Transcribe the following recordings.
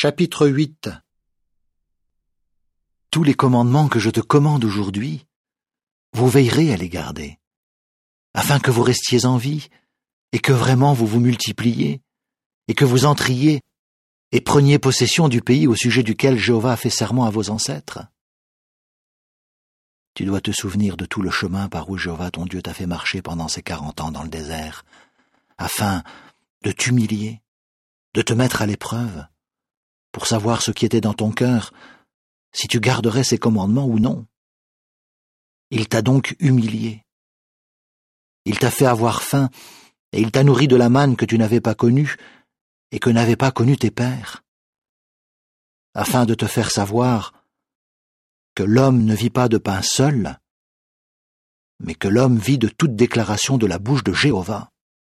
Chapitre 8. Tous les commandements que je te commande aujourd'hui, vous veillerez à les garder, afin que vous restiez en vie, et que vraiment vous vous multipliez, et que vous entriez et preniez possession du pays au sujet duquel Jéhovah a fait serment à vos ancêtres. Tu dois te souvenir de tout le chemin par où Jéhovah ton Dieu t'a fait marcher pendant ces 40 ans dans le désert, afin de t'humilier, de te mettre à l'épreuve, pour savoir ce qui était dans ton cœur, si tu garderais ses commandements ou non. Il t'a donc humilié. Il t'a fait avoir faim, et il t'a nourri de la manne que tu n'avais pas connue, et que n'avaient pas connu tes pères, afin de te faire savoir que l'homme ne vit pas de pain seul, mais que l'homme vit de toute déclaration de la bouche de Jéhovah.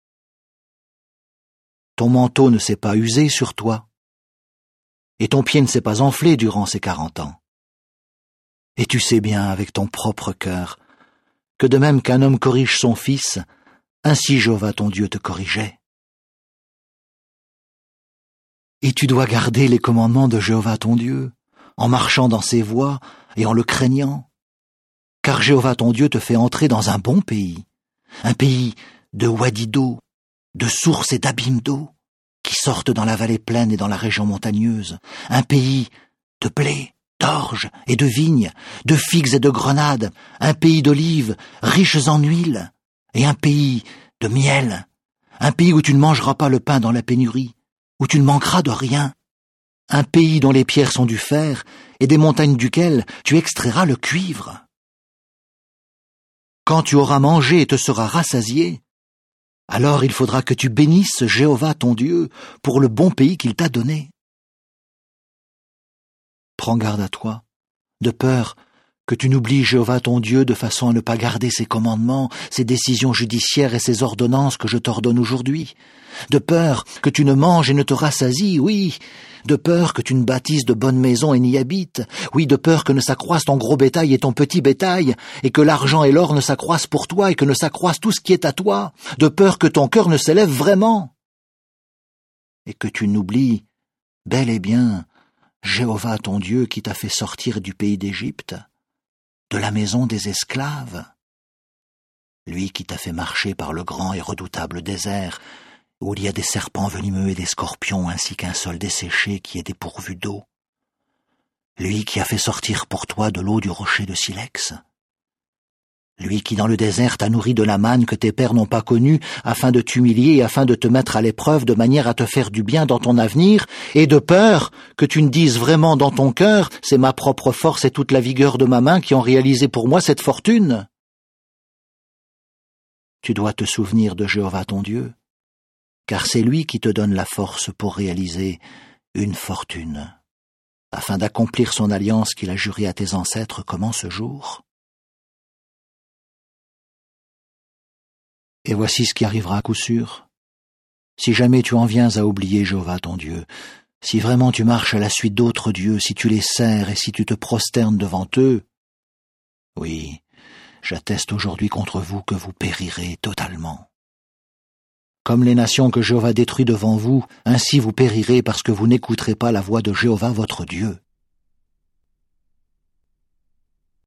Ton manteau ne s'est pas usé sur toi, et ton pied ne s'est pas enflé durant ces 40 ans. Et tu sais bien avec ton propre cœur que de même qu'un homme corrige son fils, ainsi Jéhovah ton Dieu te corrigeait. Et tu dois garder les commandements de Jéhovah ton Dieu, en marchant dans ses voies et en le craignant, car Jéhovah ton Dieu te fait entrer dans un pays de wadis d'eau, de sources et d'abîmes d'eau, qui sortent dans la vallée pleine et dans la région montagneuse, un pays de blé, d'orge et de vignes, de figues et de grenades, un pays d'olives, riches en huile, et un pays de miel, un pays où tu ne mangeras pas le pain dans la pénurie, où tu ne manqueras de rien, un pays dont les pierres sont du fer, et des montagnes duquel tu extrairas le cuivre. Quand tu auras mangé et te seras rassasié, alors il faudra que tu bénisses Jéhovah ton Dieu pour le bon pays qu'il t'a donné. Prends garde à toi, de peur que tu n'oublies Jéhovah ton Dieu de façon à ne pas garder ses commandements, ses décisions judiciaires et ses ordonnances que je t'ordonne aujourd'hui. De peur que tu ne manges et ne te rassasies, oui. De peur que tu ne bâtisses de bonnes maisons et n'y habites. Oui, de peur que ne s'accroisse ton gros bétail et ton petit bétail, et que l'argent et l'or ne s'accroissent pour toi et que ne s'accroisse tout ce qui est à toi. De peur que ton cœur ne s'élève vraiment. Et que tu n'oublies bel et bien Jéhovah ton Dieu qui t'a fait sortir du pays d'Égypte, de la maison des esclaves. Lui qui t'a fait marcher par le grand et redoutable désert, où il y a des serpents venimeux et des scorpions, ainsi qu'un sol desséché qui est dépourvu d'eau. Lui qui a fait sortir pour toi de l'eau du rocher de silex. Lui qui dans le désert t'a nourri de la manne que tes pères n'ont pas connue, afin de t'humilier et afin de te mettre à l'épreuve de manière à te faire du bien dans ton avenir, et de peur que tu ne dises vraiment dans ton cœur, c'est ma propre force et toute la vigueur de ma main qui ont réalisé pour moi cette fortune. Tu dois te souvenir de Jéhovah ton Dieu, car c'est lui qui te donne la force pour réaliser une fortune, afin d'accomplir son alliance qu'il a jurée à tes ancêtres comme en ce jour. Et voici ce qui arrivera à coup sûr. Si jamais tu en viens à oublier Jéhovah ton Dieu, si vraiment tu marches à la suite d'autres dieux, si tu les sers et si tu te prosternes devant eux, oui, j'atteste aujourd'hui contre vous que vous périrez totalement. Comme les nations que Jéhovah détruit devant vous, ainsi vous périrez parce que vous n'écouterez pas la voix de Jéhovah votre Dieu.